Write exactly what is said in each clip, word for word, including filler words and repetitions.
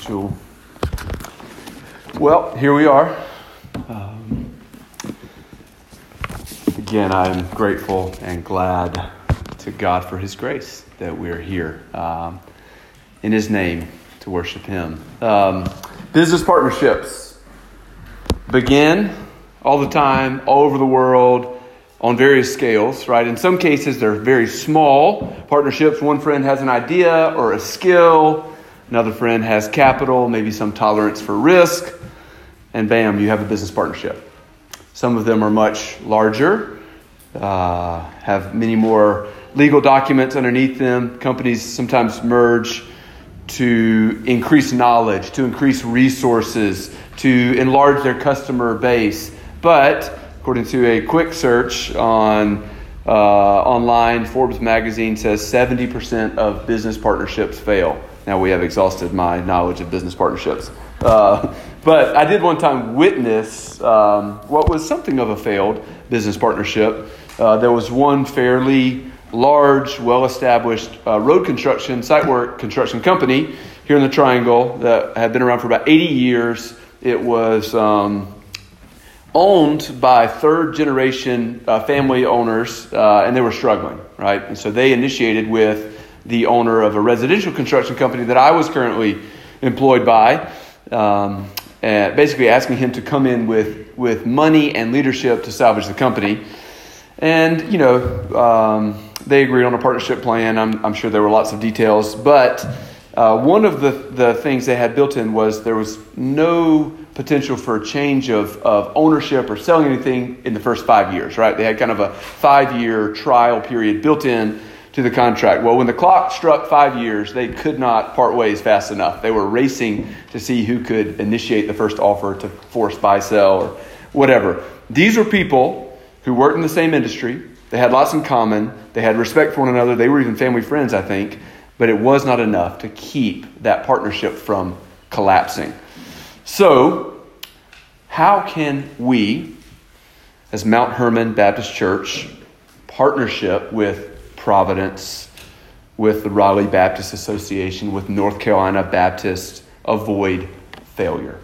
Jewel. Well, here we are. Um, again, I'm grateful and glad to God for His grace that we're here um, in His name to worship Him. Um, business partnerships begin all the time, all over the world, on various scales, right? In some cases, they're very small partnerships. One friend has an idea or a skill. Another friend has capital, maybe some tolerance for risk. And bam, you have a business partnership. Some of them are much larger, uh, have many more legal documents underneath them. Companies sometimes merge to increase knowledge, to increase resources, to enlarge their customer base. But according to a quick search on uh, online, Forbes magazine says seventy percent of business partnerships fail. Now we have exhausted my knowledge of business partnerships. Uh, but I did one time witness um, what was something of a failed business partnership. Uh, there was one fairly large, well-established uh, road construction, site work construction company here in the Triangle that had been around for about eighty years. It was um, owned by third-generation uh, family owners, uh, and they were struggling, right? And so they initiated with the owner of a residential construction company that I was currently employed by, um, and basically asking him to come in with, with money and leadership to salvage the company. And, you know, um, they agreed on a partnership plan. I'm, I'm sure there were lots of details, but uh, one of the, the things they had built in was there was no potential for a change of, of ownership or selling anything in the first five years, right? They had kind of a five-year trial period built in to the contract. Well, when the clock struck five years, they could not part ways fast enough. They were racing to see who could initiate the first offer to force buy, sell, or whatever. These were people who worked in the same industry. They had lots in common. They had respect for one another. They were even family friends, I think. But it was not enough to keep that partnership from collapsing. So, how can we, as Mount Hermon Baptist Church, partnership with Providence, with the Raleigh Baptist Association, with North Carolina Baptist, avoid failure?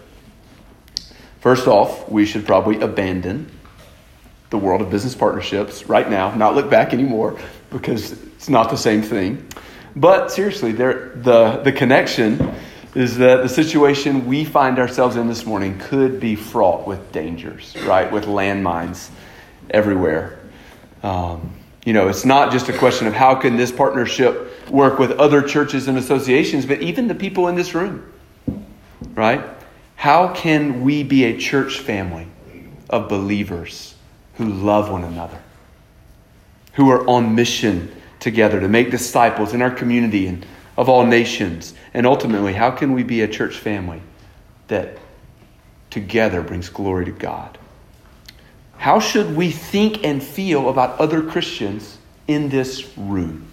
First off, we should probably abandon the world of business partnerships right now, not look back anymore, because it's not the same thing. But seriously, there the, the connection is that the situation we find ourselves in this morning could be fraught with dangers, right? With landmines everywhere. Um, You know, it's not just a question of how can this partnership work with other churches and associations, but even the people in this room, right? How can we be a church family of believers who love one another, who are on mission together to make disciples in our community and of all nations? And ultimately, how can we be a church family that together brings glory to God? How should we think and feel about other Christians in this room?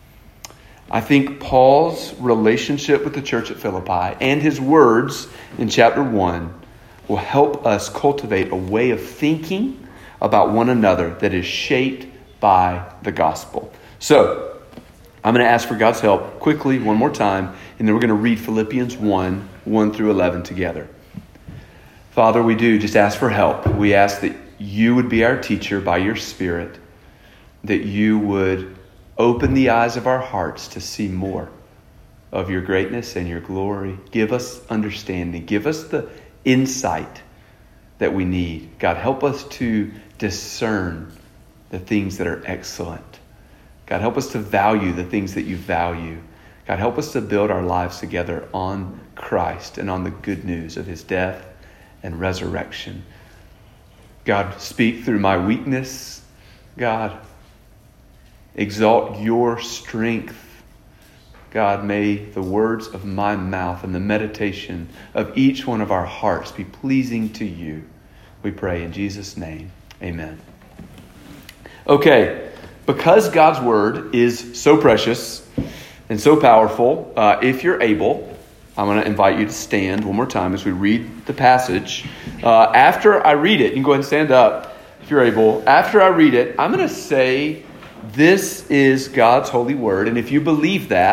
I think Paul's relationship with the church at Philippi and his words in chapter one will help us cultivate a way of thinking about one another that is shaped by the gospel. So, I'm going to ask for God's help quickly one more time, and then we're going to read Philippians one, one through eleven together. Father, we do just ask for help. We ask that you would be our teacher by your Spirit, that you would open the eyes of our hearts to see more of your greatness and your glory. Give us understanding. Give us the insight that we need. God, help us to discern the things that are excellent. God, help us to value the things that you value. God, help us to build our lives together on Christ and on the good news of his death and resurrection. God, speak through my weakness. God, exalt your strength. God, may the words of my mouth and the meditation of each one of our hearts be pleasing to you. We pray in Jesus' name. Amen. Okay, because God's word is so precious and so powerful, uh, if you're able, I'm going to invite you to stand one more time as we read the passage. Uh, after I read it, you can go ahead and stand up if you're able. After I read it, I'm going to say, this is God's holy word. And if you believe that,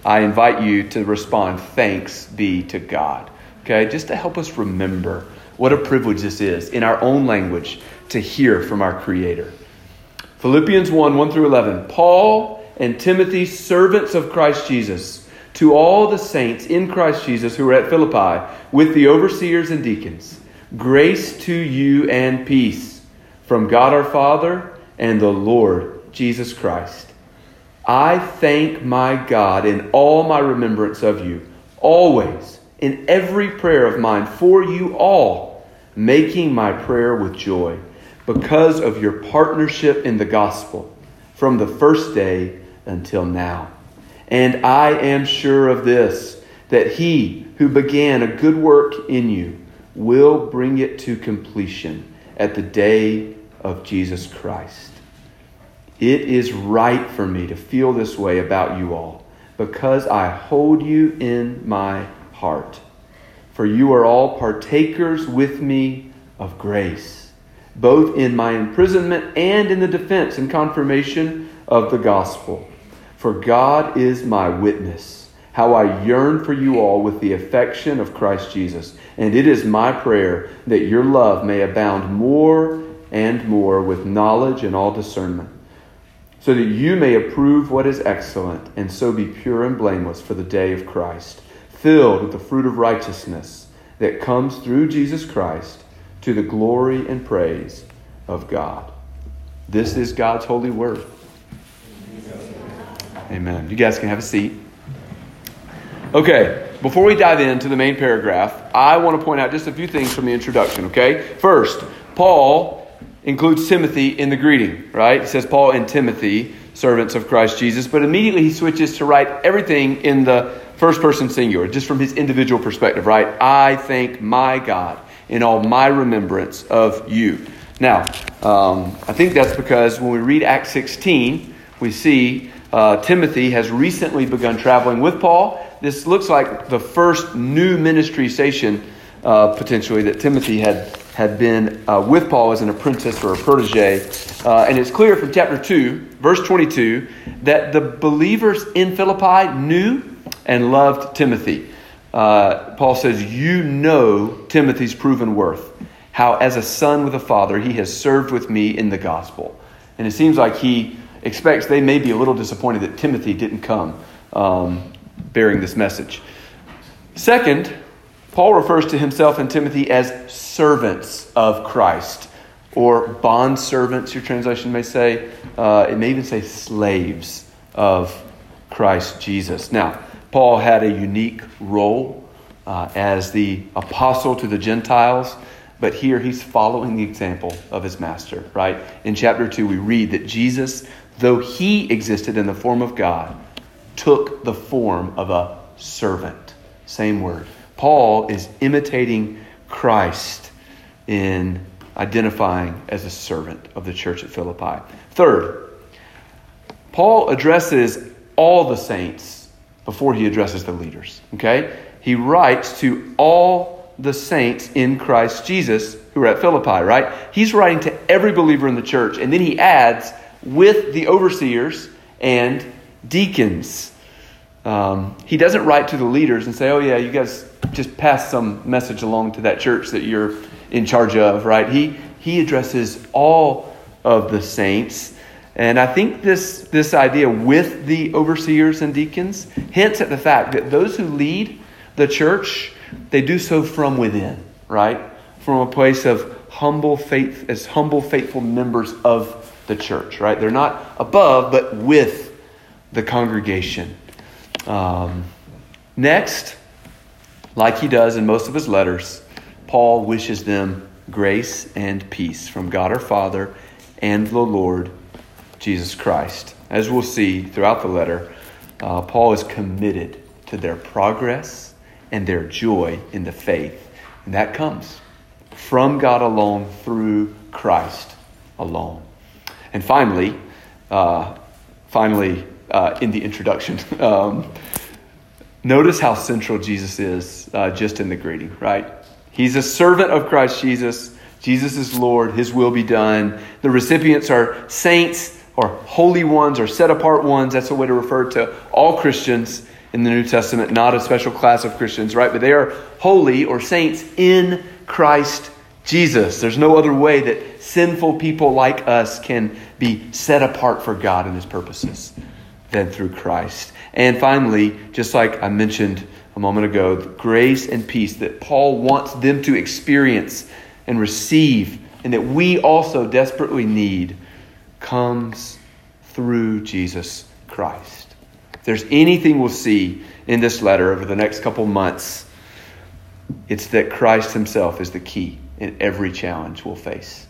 I invite you to respond, thanks be to God. Okay, just to help us remember what a privilege this is in our own language to hear from our Creator. Philippians one, one through eleven. Paul and Timothy, servants of Christ Jesus, to all the saints in Christ Jesus who are at Philippi, with the overseers and deacons, grace to you and peace from God our Father and the Lord Jesus Christ. I thank my God in all my remembrance of you, always, in every prayer of mine for you all, making my prayer with joy, because of your partnership in the gospel from the first day until now. And I am sure of this, that he who began a good work in you will bring it to completion at the day of Jesus Christ. It is right for me to feel this way about you all, because I hold you in my heart. For you are all partakers with me of grace, both in my imprisonment and in the defense and confirmation of the gospel. For God is my witness, how I yearn for you all with the affection of Christ Jesus. And it is my prayer that your love may abound more and more with knowledge and all discernment, so that you may approve what is excellent, and so be pure and blameless for the day of Christ, filled with the fruit of righteousness that comes through Jesus Christ, to the glory and praise of God. This is God's holy word. Amen. You guys can have a seat. Okay, before we dive into the main paragraph, I want to point out just a few things from the introduction, okay? First, Paul includes Timothy in the greeting, right? He says Paul and Timothy, servants of Christ Jesus, but immediately he switches to write everything in the first person singular, just from his individual perspective, right? I thank my God in all my remembrance of you. Now, um, I think that's because when we read Acts sixteen, we see uh, Timothy has recently begun traveling with Paul. This looks like the first new ministry station, uh, potentially, that Timothy had had been uh, with Paul as an apprentice or a protege. Uh, and it's clear from chapter two, verse twenty-two, that the believers in Philippi knew and loved Timothy. Uh, Paul says, you know Timothy's proven worth, how as a son with a father he has served with me in the gospel. And it seems like he expects they may be a little disappointed that Timothy didn't come um, bearing this message. Second, Paul refers to himself and Timothy as servants of Christ, or bond servants, your translation may say. Uh, it may even say slaves of Christ Jesus. Now, Paul had a unique role uh, as the apostle to the Gentiles, but here he's following the example of his master, right? In chapter two, we read that Jesus, though he existed in the form of God, took the form of a servant. Same word. Paul is imitating Christ in identifying as a servant of the church at Philippi. Third, Paul addresses all the saints before he addresses the leaders. Okay? He writes to all the saints in Christ Jesus who are at Philippi, right? He's writing to every believer in the church. And then he adds, with the overseers and deacons. Um, he doesn't write to the leaders and say, oh yeah, you guys just pass some message along to that church that you're in charge of, right? He he addresses all of the saints. And I think this, this idea with the overseers and deacons hints at the fact that those who lead the church, they do so from within, right? From a place of humble faith, as humble, faithful members of the church, right? They're not above, but with the congregation. Um, next, like he does in most of his letters, Paul wishes them grace and peace from God our Father and the Lord Jesus Christ. As we'll see throughout the letter, uh, Paul is committed to their progress and their joy in the faith. And that comes from God alone through Christ alone. And finally, uh, finally, uh, in the introduction, um, notice how central Jesus is uh, just in the greeting, right? He's a servant of Christ Jesus. Jesus is Lord. His will be done. The recipients are saints or holy ones or set apart ones. That's a way to refer to all Christians. in the New Testament, not a special class of Christians, right? But they are holy or saints in Christ Jesus. There's no other way that sinful people like us can be set apart for God and his purposes than through Christ. And finally, just like I mentioned a moment ago, the grace and peace that Paul wants them to experience and receive, and that we also desperately need, comes through Jesus Christ. If there's anything we'll see in this letter over the next couple months, it's that Christ himself is the key in every challenge we'll face.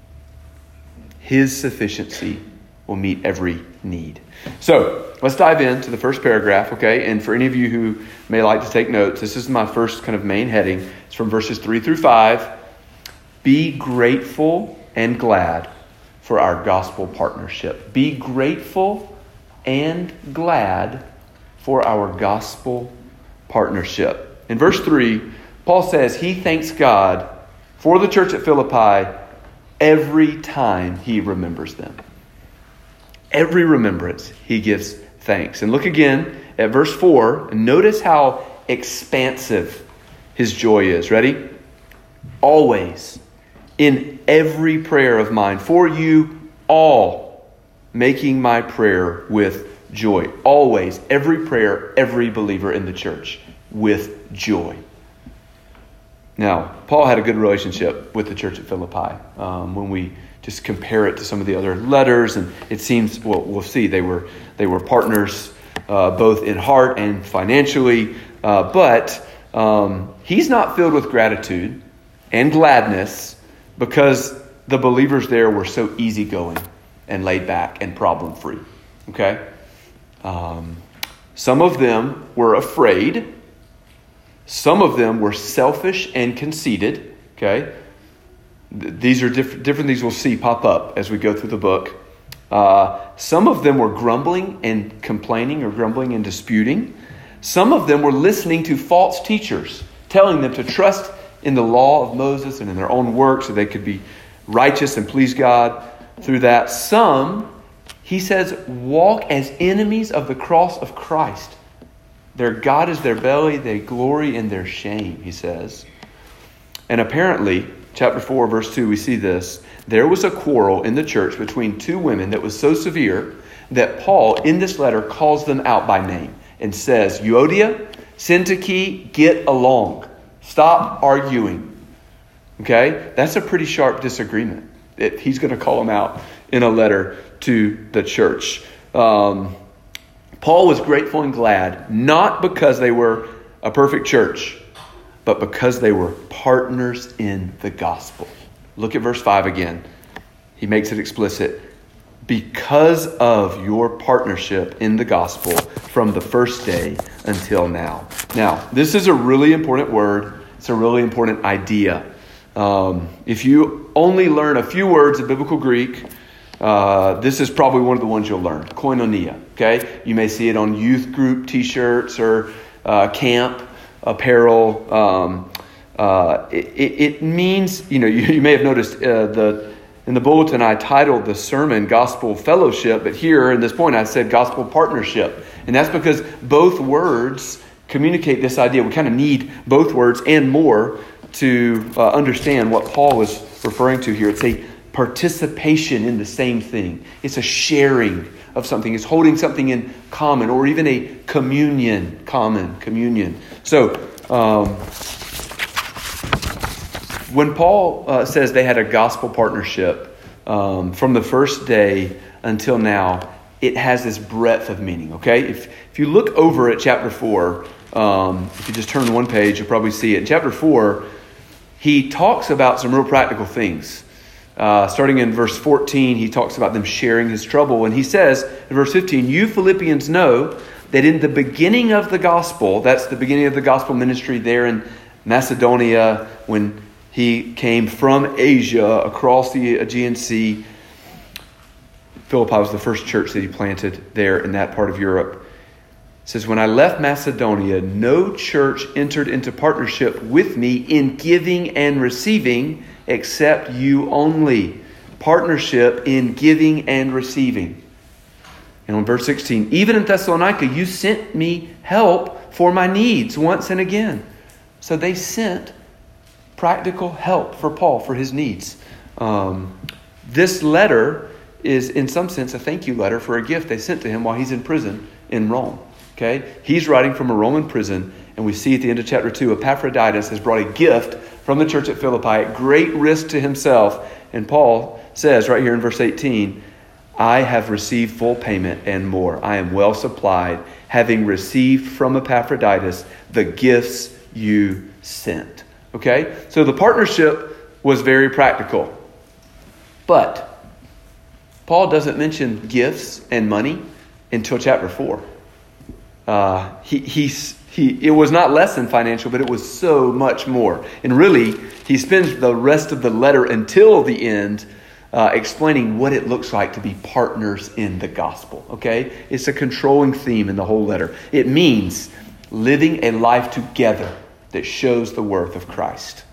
His sufficiency will meet every need. So let's dive into the first paragraph, okay? And for any of you who may like to take notes, this is my first kind of main heading. It's from verses three through five. Be grateful and glad for our gospel partnership. Be grateful and glad for our gospel partnership. In verse three, Paul says he thanks God for the church at Philippi every time he remembers them. Every remembrance, he gives thanks. And look again at verse four, and notice how expansive his joy is. Ready? Always, in every prayer of mine, for you all, making my prayer with joy. Always, every prayer, every believer in the church with joy. Now, Paul had a good relationship with the church at Philippi. Um, when we just compare it to some of the other letters, and it seems, well, we'll see, they were they were partners uh, both in heart and financially. Uh, but um, he's not filled with gratitude and gladness because the believers there were so easygoing and laid back and problem free. Okay, um, some of them were afraid. Some of them were selfish and conceited. Okay. These are diff- different things we'll see pop up as we go through the book. Uh, some of them were grumbling and complaining or grumbling and disputing. Some of them were listening to false teachers, telling them to trust in the law of Moses and in their own works so they could be righteous and please God through that. Some, he says, walk as enemies of the cross of Christ. Their God is their belly. They glory in their shame, he says. And apparently, chapter four, verse two, we see this. There was a quarrel in the church between two women that was so severe that Paul, in this letter, calls them out by name and says, Euodia, Syntyche, get along. Stop arguing. Okay? That's a pretty sharp disagreement. It, he's going to call them out in a letter to the church. Um, Paul was grateful and glad, not because they were a perfect church, but because they were partners in the gospel. Look at verse five again. He makes it explicit. Because of your partnership in the gospel from the first day until now. Now, this is a really important word. It's a really important idea. Um, if you only learn a few words of biblical Greek, uh, this is probably one of the ones you'll learn. Koinonia. Okay? You may see it on youth group t-shirts or uh, camp apparel. Um, uh, it, it means, you know, you, you may have noticed uh, the in the bulletin I titled the sermon Gospel Fellowship, but here in this point I said Gospel Partnership. And that's because both words communicate this idea. We kind of need both words and more to uh, understand what Paul is referring to here. It's a participation in the same thing. It's a sharing of something. It's holding something in common, or even a communion, common communion. So, um, when Paul uh, says they had a gospel partnership um, from the first day until now, it has this breadth of meaning, okay? If if you look over at chapter four, um, if you just turn one page, you'll probably see it. In chapter four, he talks about some real practical things. Uh, starting in verse fourteen, he talks about them sharing his trouble. And he says in verse fifteen, you Philippians know that in the beginning of the gospel, that's the beginning of the gospel ministry there in Macedonia, when he came from Asia across the Aegean Sea. Philippi was the first church that he planted there in that part of Europe. It says, when I left Macedonia, no church entered into partnership with me in giving and receiving except you only. Partnership in giving and receiving. And on verse sixteen, even in Thessalonica, you sent me help for my needs once and again. So they sent practical help for Paul for his needs. Um, this letter is in some sense a thank you letter for a gift they sent to him while he's in prison in Rome. Okay, he's writing from a Roman prison, and we see at the end of chapter two, Epaphroditus has brought a gift from the church at Philippi at great risk to himself. And Paul says right here in verse eighteen, I have received full payment and more. I am well supplied, having received from Epaphroditus the gifts you sent. Okay, so the partnership was very practical. But Paul doesn't mention gifts and money until chapter four. Uh, he, he's, he, it was not less than financial, but it was so much more. And really, he spends the rest of the letter until the end uh, explaining what it looks like to be partners in the gospel. Okay? It's a controlling theme in the whole letter. It means living a life together that shows the worth of Christ.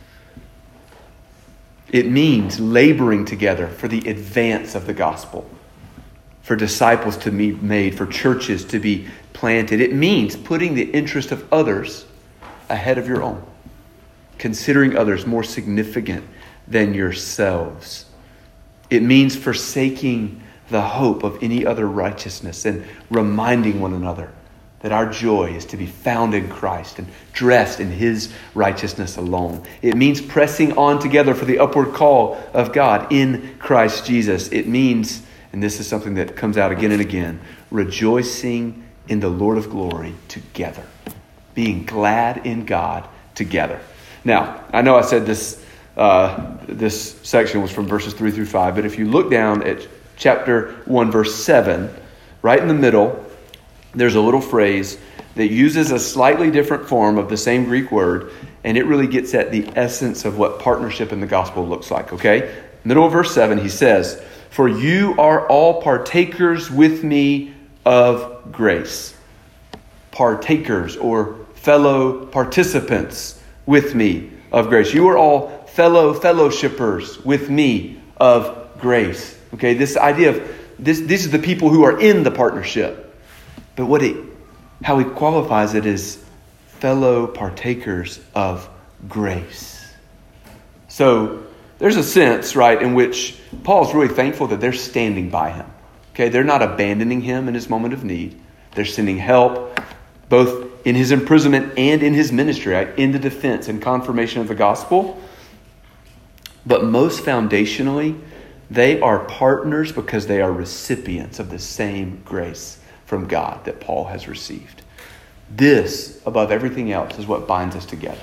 It means laboring together for the advance of the gospel, for disciples to be made, for churches to be planted. It means putting the interest of others ahead of your own, considering others more significant than yourselves. It means forsaking the hope of any other righteousness and reminding one another that our joy is to be found in Christ and dressed in His righteousness alone. It means pressing on together for the upward call of God in Christ Jesus. It means, and this is something that comes out again and again, rejoicing in the Lord of glory together. Being glad in God together. Now, I know I said this uh, this section was from verses three through five, but if you look down at chapter one, verse seven, right in the middle, there's a little phrase that uses a slightly different form of the same Greek word, and it really gets at the essence of what partnership in the gospel looks like, okay? Middle of verse seven, he says, for you are all partakers with me of grace. Partakers or fellow participants with me of grace. You are all fellow fellowshippers with me of grace. Okay, this idea of this, these are the people who are in the partnership. But what it, how he qualifies it is fellow partakers of grace. So there's a sense, right, in which Paul's really thankful that they're standing by him. Okay, they're not abandoning him in his moment of need. They're sending help, both in his imprisonment and in his ministry, right, in the defense and confirmation of the gospel. But most foundationally, they are partners because they are recipients of the same grace from God that Paul has received. This, above everything else, is what binds us together.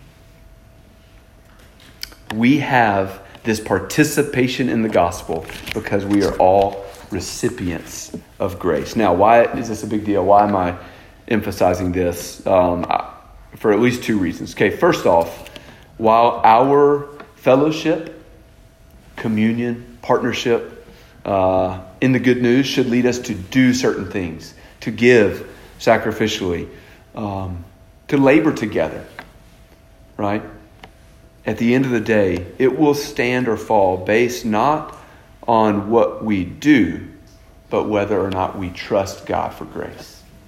We have this participation in the gospel because we are all recipients of grace. Now, why is this a big deal? Why am I emphasizing this? Um, for at least two reasons. Okay, first off, while our fellowship, communion, partnership uh, in the good news should lead us to do certain things, to give sacrificially, um, to labor together, right? At the end of the day, it will stand or fall based not on what we do, but whether or not we trust God for grace.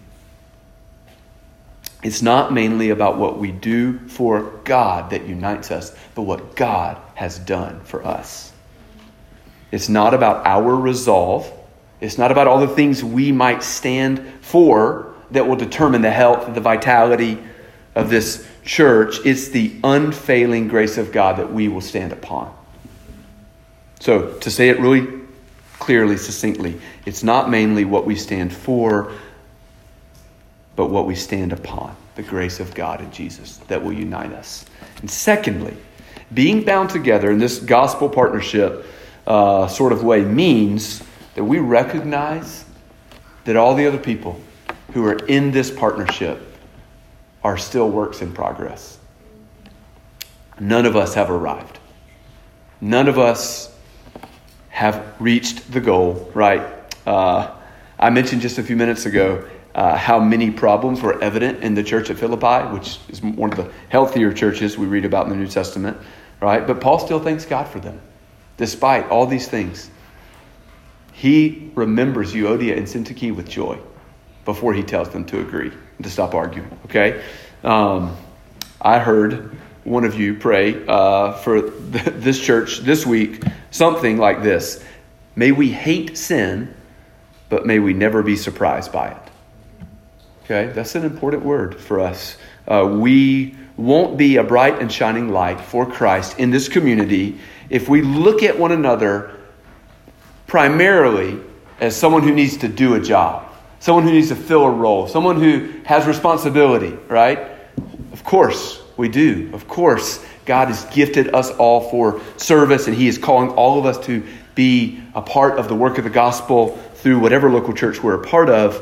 It's not mainly about what we do for God that unites us, but what God has done for us. It's not about our resolve. It's not about all the things we might stand for that will determine the health and the vitality of this church. It's the unfailing grace of God that we will stand upon. So, to say it really clearly, succinctly, it's not mainly what we stand for, but what we stand upon, the grace of God in Jesus that will unite us. And secondly, being bound together in this gospel partnership uh, sort of way means that we recognize that all the other people who are in this partnership are still works in progress. None of us have arrived. None of us have reached the goal, right? Uh, I mentioned just a few minutes ago Uh, how many problems were evident in the church at Philippi, which is one of the healthier churches we read about in the New Testament, right? But Paul still thanks God for them. Despite all these things, he remembers Euodia and Syntyche with joy before he tells them to agree and to stop arguing, okay? Um, I heard one of you pray uh, for th- this church this week, something like this. May we hate sin, but may we never be surprised by it. Okay, that's an important word for us. Uh, we won't be a bright and shining light for Christ in this community if we look at one another primarily as someone who needs to do a job, someone who needs to fill a role, someone who has responsibility, right? Of course we do. Of course, God has gifted us all for service, and he is calling all of us to be a part of the work of the gospel through whatever local church we're a part of.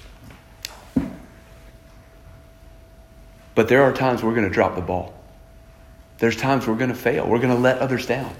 But there are times we're going to drop the ball. There's times we're going to fail. We're going to let others down.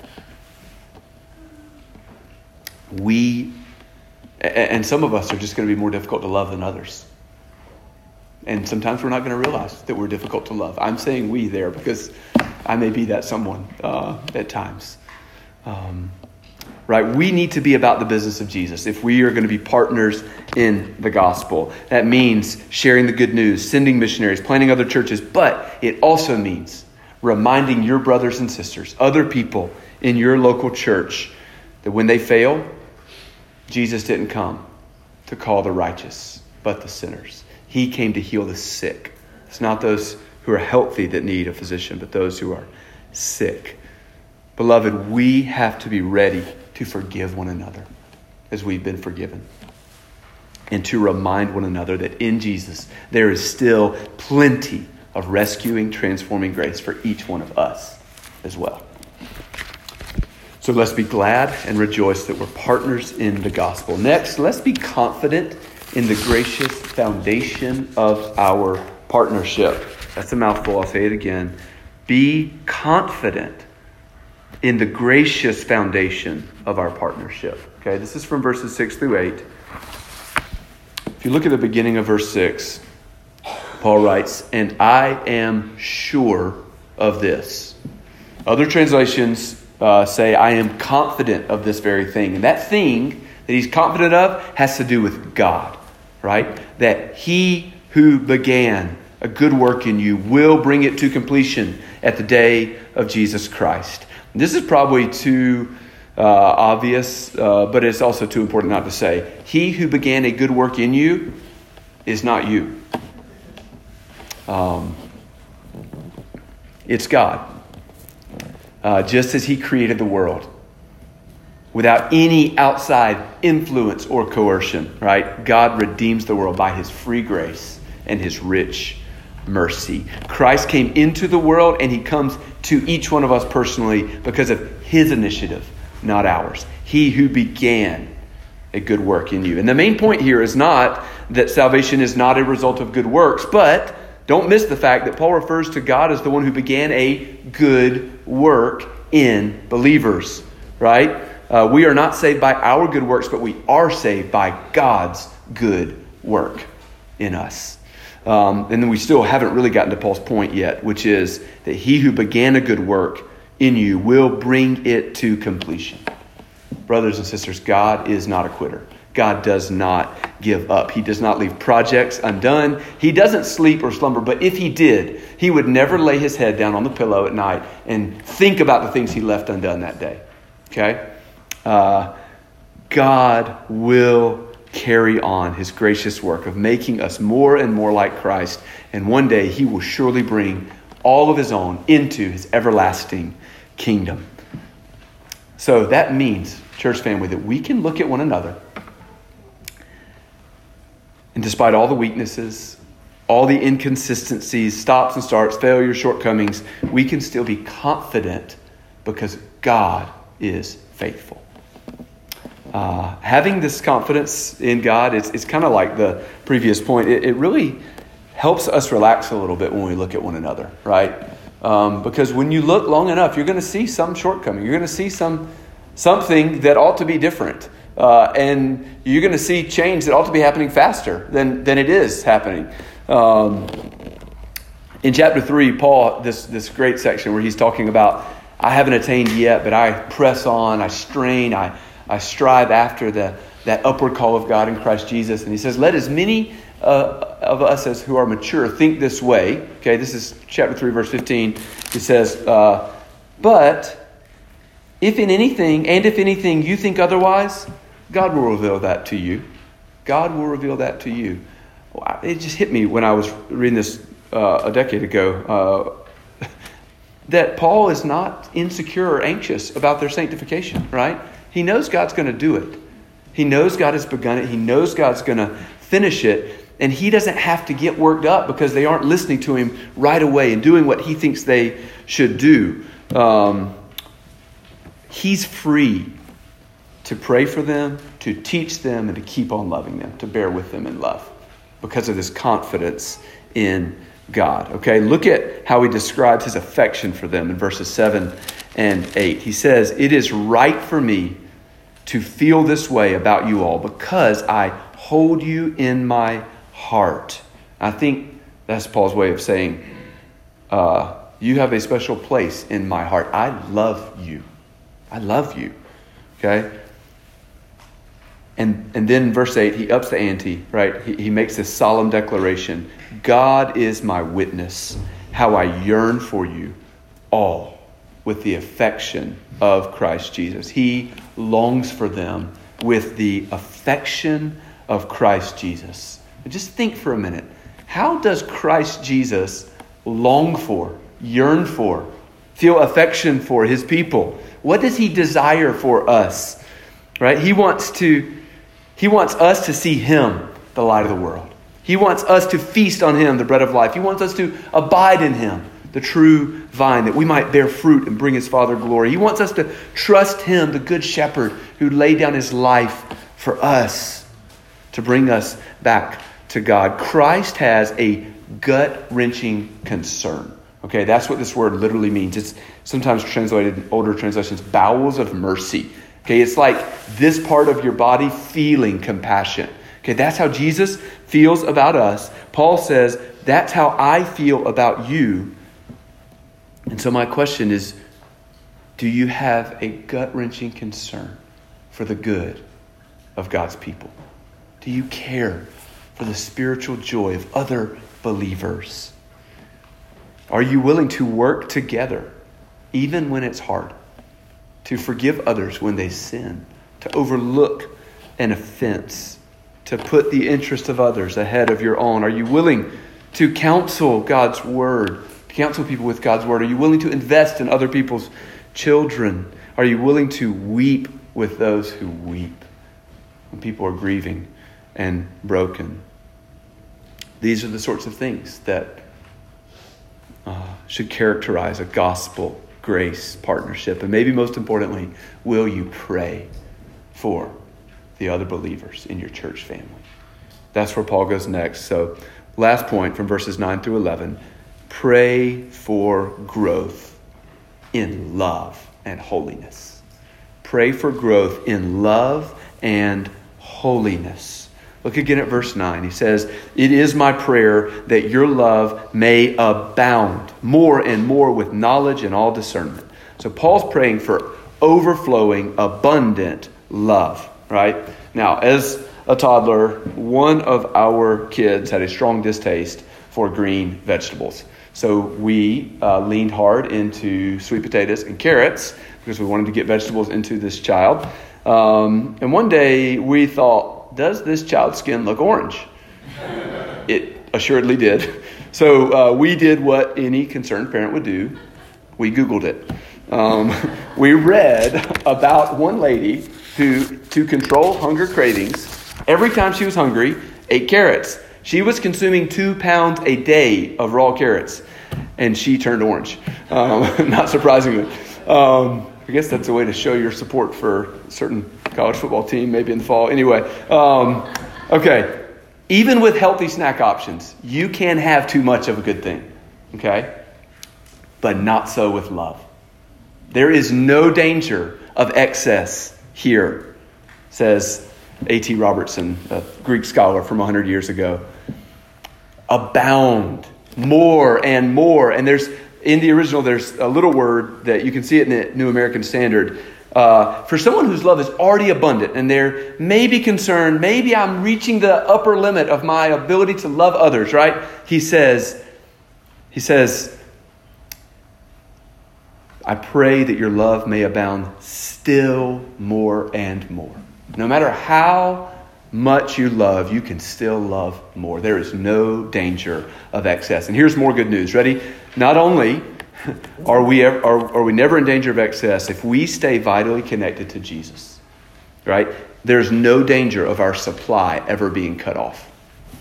We, and some of us are just going to be more difficult to love than others. And sometimes we're not going to realize that we're difficult to love. I'm saying we there because I may be that someone uh, at times. Um, right? We need to be about the business of Jesus if we are going to be partners in the gospel. That means sharing the good news, sending missionaries, planting other churches, but it also means reminding your brothers and sisters, other people in your local church, that when they fail, Jesus didn't come to call the righteous, but the sinners. He came to heal the sick. It's not those who are healthy that need a physician, but those who are sick. Beloved, we have to be ready to forgive one another as we've been forgiven. And to remind one another that in Jesus, there is still plenty of rescuing, transforming grace for each one of us as well. So let's be glad and rejoice that we're partners in the gospel. Next, let's be confident in the gracious foundation of our partnership. That's a mouthful. I'll say it again. Be confident in the gracious foundation of our partnership. Okay, this is from verses six through eight. If you look at the beginning of verse six, Paul writes, "And I am sure of this." Other translations uh, say, "I am confident of this very thing." And that thing that he's confident of has to do with God, right? That he who began a good work in you will bring it to completion at the day of Jesus Christ. This is probably too uh, obvious, uh, but it's also too important not to say. He who began a good work in you is not you. Um, it's God. Uh, just as he created the world without any outside influence or coercion, right? God redeems the world by his free grace and his rich mercy. Christ came into the world, and he comes to each one of us personally because of his initiative, not ours. He who began a good work in you. And the main point here is not that salvation is not a result of good works, but don't miss the fact that Paul refers to God as the one who began a good work in believers, right? Uh, we are not saved by our good works, but we are saved by God's good work in us. Um, and then we still haven't really gotten to Paul's point yet, which is that he who began a good work in you will bring it to completion. Brothers and sisters, God is not a quitter. God does not give up. He does not leave projects undone. He doesn't sleep or slumber, but if he did, he would never lay his head down on the pillow at night and think about the things he left undone that day. Okay? Uh, God will carry on his gracious work of making us more and more like Christ. And one day he will surely bring all of his own into his everlasting kingdom. So that means, church family, that we can look at one another, and despite all the weaknesses, all the inconsistencies, stops and starts, failures, shortcomings, we can still be confident because God is faithful. Uh, having this confidence in God, it's, it's kind of like the previous point. It, it really helps us relax a little bit when we look at one another, right? Um, because when you look long enough, you're going to see some shortcoming. You're going to see some something that ought to be different. Uh, and you're going to see change that ought to be happening faster than, than it is happening. Um, in chapter three, Paul, this, this great section where he's talking about, I haven't attained yet, but I press on, I strain, I I strive after the that upward call of God in Christ Jesus. And he says, let as many uh, of us as who are mature think this way. Okay, this is chapter three, verse fifteen. He says, uh, but if in anything, and if anything you think otherwise, God will reveal that to you. God will reveal that to you. Well, it just hit me when I was reading this uh, a decade ago, uh, that Paul is not insecure or anxious about their sanctification, right? He knows God's going to do it. He knows God has begun it. He knows God's going to finish it. And he doesn't have to get worked up because they aren't listening to him right away and doing what he thinks they should do. Um, he's free to pray for them, to teach them, and to keep on loving them, to bear with them in love because of this confidence in God. Okay, look at how he describes his affection for them in verses seven and eight. He says, it is right for me to feel this way about you all because I hold you in my heart. I think that's Paul's way of saying, uh, you have a special place in my heart. I love you. I love you. Okay? And and then in verse eight, he ups the ante, right? He, he makes this solemn declaration. God is my witness, how I yearn for you all with the affection of Christ Jesus. He longs for them with the affection of Christ Jesus. And just think for a minute. How does Christ Jesus long for, yearn for, feel affection for his people? What does he desire for us? Right? He wants to He wants us to see him, the light of the world. He wants us to feast on him, the bread of life. He wants us to abide in him, the true vine, that we might bear fruit and bring his Father glory. He wants us to trust him, the good shepherd who laid down his life for us to bring us back to God. Christ has a gut-wrenching concern. Okay, that's what this word literally means. It's sometimes translated in older translations, bowels of mercy. Okay, it's like this part of your body feeling compassion. Okay, that's how Jesus feels about us. Paul says, that's how I feel about you. And so my question is, do you have a gut-wrenching concern for the good of God's people? Do you care for the spiritual joy of other believers? Are you willing to work together, even when it's hard? To forgive others when they sin, to overlook an offense, to put the interest of others ahead of your own? Are you willing to counsel God's word, to counsel people with God's word? Are you willing to invest in other people's children? Are you willing to weep with those who weep when people are grieving and broken? These are the sorts of things that uh, should characterize a gospel grace partnership. And maybe most importantly, will you pray for the other believers in your church family? That's where Paul goes next. So last point from verses nine through eleven, pray for growth in love and holiness. Pray for growth in love and holiness. Look again at verse nine. He says, it is my prayer that your love may abound more and more with knowledge and all discernment. So Paul's praying for overflowing, abundant love, right? Now, as a toddler, one of our kids had a strong distaste for green vegetables. So we uh, leaned hard into sweet potatoes and carrots because we wanted to get vegetables into this child. Um, and one day we thought, does this child's skin look orange? It assuredly did. So uh, we did what any concerned parent would do. We Googled it. Um, we read about one lady who, to control hunger cravings, every time she was hungry, ate carrots. She was consuming two pounds a day of raw carrots, and she turned orange. Um, not surprisingly. Um, I guess that's a way to show your support for a certain college football team, maybe in the fall. Anyway, um, okay. Even with healthy snack options, you can have too much of a good thing, okay? But not so with love. There is no danger of excess here, says A T Robertson, a Greek scholar from one hundred years ago. Abound more and more. And there's in the original, there's a little word that you can see it in the New American Standard Uh, for someone whose love is already abundant and they're maybe concerned, maybe I'm reaching the upper limit of my ability to love others, right? He says, he says, I pray that your love may abound still more and more. No matter how much you love, you can still love more. There is no danger of excess. And here's more good news. Ready? Not only are we ever, are, are we never in danger of excess if we stay vitally connected to Jesus, right? There's no danger of our supply ever being cut off.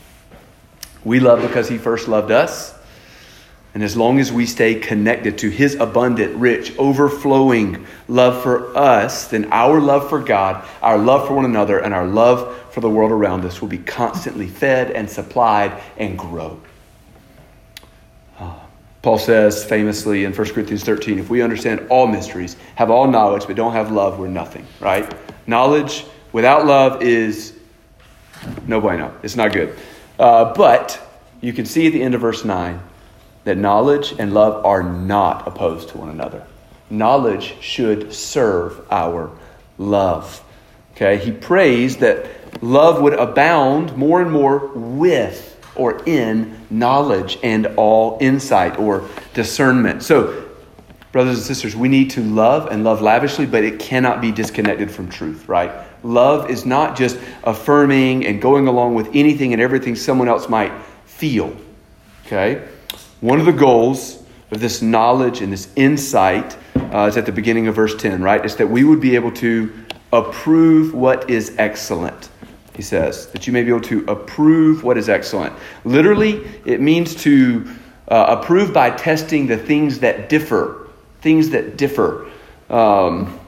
We love because he first loved us. And as long as we stay connected to his abundant, rich, overflowing love for us, then our love for God, our love for one another, and our love for the world around us will be constantly fed and supplied and grow. Uh, Paul says famously in First Corinthians thirteen, if we understand all mysteries, have all knowledge, but don't have love, we're nothing, right? Knowledge without love is no bueno. It's not good. Uh, but you can see at the end of verse nine, that knowledge and love are not opposed to one another. Knowledge should serve our love. Okay, he prays that love would abound more and more with or in knowledge and all insight or discernment. So, brothers and sisters, we need to love and love lavishly, but it cannot be disconnected from truth, right? Love is not just affirming and going along with anything and everything someone else might feel. Okay? One of the goals of this knowledge and this insight uh, is at the beginning of verse ten, right? It's that we would be able to approve what is excellent, he says. That you may be able to approve what is excellent. Literally, it means to uh, approve by testing the things that differ. Things that differ. Um,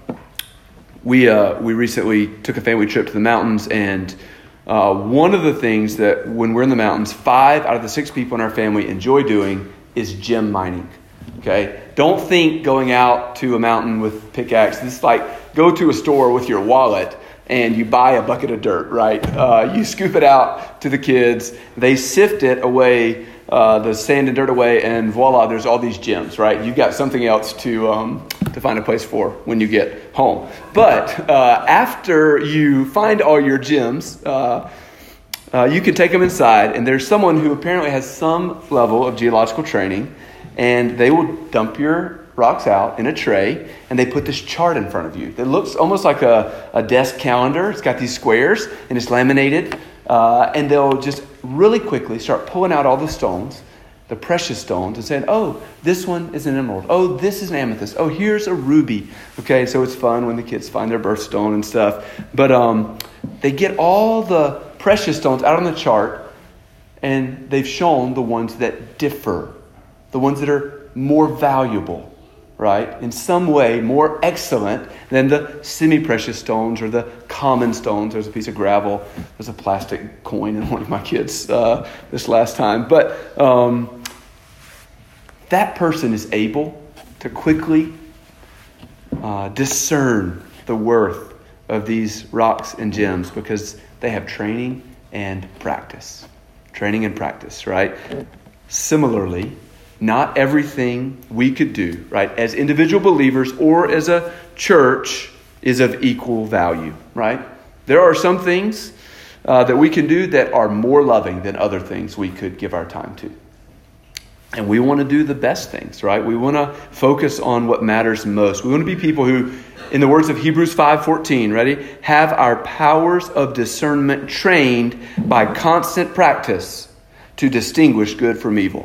we, uh, we recently took a family trip to the mountains, and Uh, one of the things that when we're in the mountains, five out of the six people in our family enjoy doing is gem mining. Okay? Don't think going out to a mountain with pickaxe. This is like go to a store with your wallet and you buy a bucket of dirt, right? Uh, you scoop it out to the kids. They sift it away, uh, the sand and dirt away, and voila, there's all these gems, right? You've got something else to um, to find a place for when you get home. But uh, after you find all your gems, uh, uh, you can take them inside, and there's someone who apparently has some level of geological training, and they will dump your rocks out in a tray, and they put this chart in front of you that looks almost like a, a desk calendar. It's got these squares, and it's laminated, uh, and they'll just really quickly start pulling out all the stones, the precious stones, and saying, oh, this one is an emerald. Oh, this is an amethyst. Oh, here's a ruby. Okay, so it's fun when the kids find their birthstone and stuff. But um, they get all the precious stones out on the chart, and they've shown the ones that differ, the ones that are more valuable, right? In some way, more excellent than the semi-precious stones or the common stones. There's a piece of gravel. There's a plastic coin in one of my kids uh, this last time. But um, that person is able to quickly uh, discern the worth of these rocks and gems because they have training and practice. Training and practice, right? Similarly, not everything we could do, right, as individual believers or as a church is of equal value, right? There are some things uh, that we can do that are more loving than other things we could give our time to. And we want to do the best things, right? We want to focus on what matters most. We want to be people who, in the words of Hebrews five fourteen, ready, have our powers of discernment trained by constant practice to distinguish good from evil.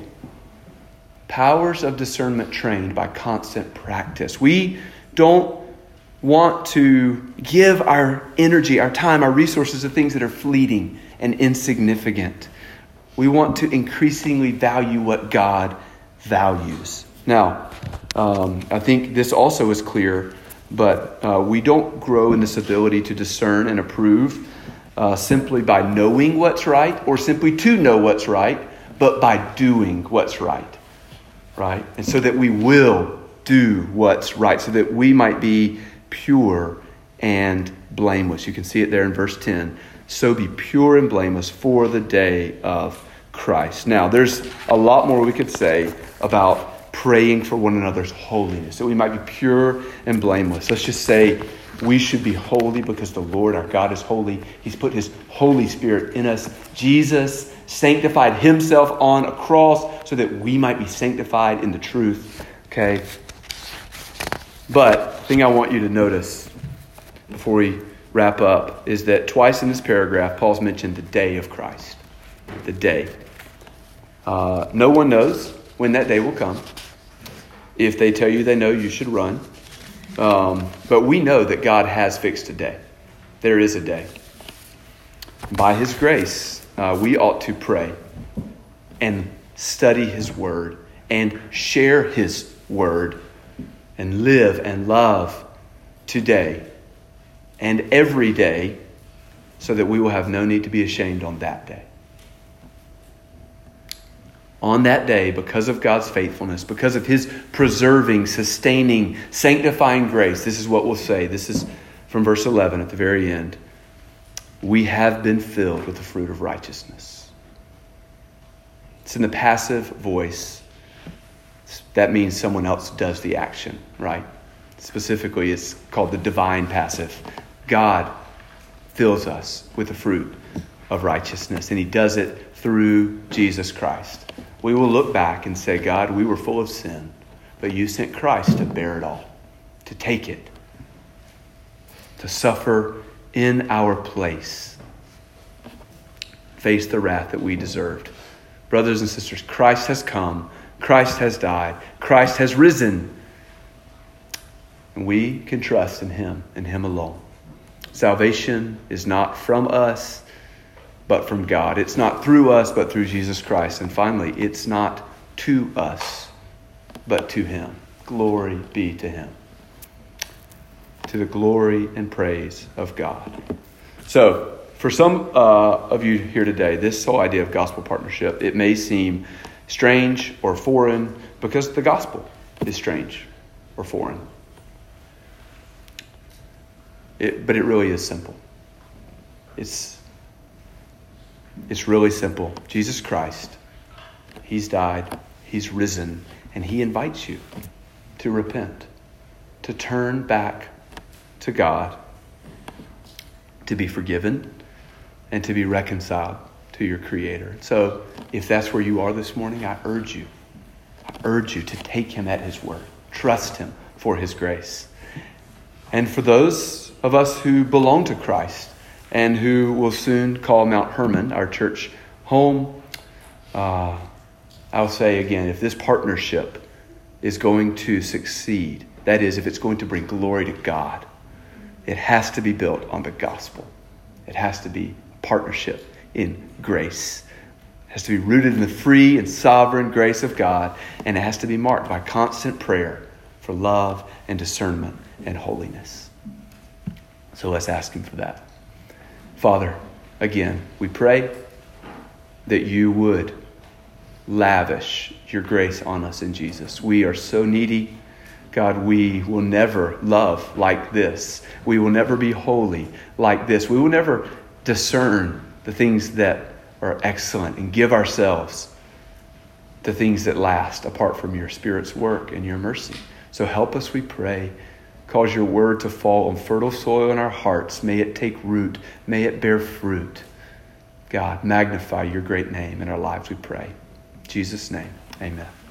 Powers of discernment trained by constant practice. We don't want to give our energy, our time, our resources to things that are fleeting and insignificant. We want to increasingly value what God values. Now, um, I think this also is clear, but uh, we don't grow in this ability to discern and approve uh, simply by knowing what's right or simply to know what's right, but by doing what's right. Right? And so that we will do what's right, so that we might be pure and blameless. You can see it there in verse ten. So be pure and blameless for the day of Christ. Now, there's a lot more we could say about praying for one another's holiness, that we might be pure and blameless. Let's just say we should be holy because the Lord our God is holy. He's put his Holy Spirit in us. Jesus sanctified himself on a cross so that we might be sanctified in the truth. Okay? But the thing I want you to notice before we wrap up is that twice in this paragraph, Paul's mentioned the day of Christ. The day. Uh, no one knows when that day will come. If they tell you they know, you should run. Um, but we know that God has fixed a day. There is a day. By his grace, uh, we ought to pray and study his word and share his word and live and love today and every day so that we will have no need to be ashamed on that day. On that day, because of God's faithfulness, because of his preserving, sustaining, sanctifying grace, this is what we'll say. This is from verse eleven at the very end. We have been filled with the fruit of righteousness. It's in the passive voice. That means someone else does the action, right? Specifically, it's called the divine passive. God fills us with the fruit of righteousness, and he does it through Jesus Christ. We will look back and say, God, we were full of sin, but you sent Christ to bear it all, to take it, to suffer in our place, face the wrath that we deserved. Brothers and sisters, Christ has come, Christ has died, Christ has risen, and we can trust in him and him alone. Salvation is not from us, but from God. It's not through us, but through Jesus Christ. And finally, it's not to us, but to him. Glory be to him. To the glory and praise of God. So, for some uh, of you here today, this whole idea of gospel partnership, it may seem strange or foreign because the gospel is strange or foreign. It, but it really is simple. It's It's really simple. Jesus Christ, he's died, he's risen, and he invites you to repent, to turn back to God, to be forgiven, and to be reconciled to your Creator. So if that's where you are this morning, I urge you, I urge you to take him at his word. Trust him for his grace. And for those of us who belong to Christ, and who will soon call Mount Hermon our church home, uh, I'll say again, if this partnership is going to succeed, that is, if it's going to bring glory to God, it has to be built on the gospel. It has to be a partnership in grace. It has to be rooted in the free and sovereign grace of God, and it has to be marked by constant prayer for love and discernment and holiness. So let's ask him for that. Father, again, we pray that you would lavish your grace on us in Jesus. We are so needy. God, we will never love like this. We will never be holy like this. We will never discern the things that are excellent and give ourselves the things that last apart from your Spirit's work and your mercy. So help us, we pray. Cause your word to fall on fertile soil in our hearts. May it take root. May it bear fruit. God, magnify your great name in our lives, we pray. In Jesus' name, amen.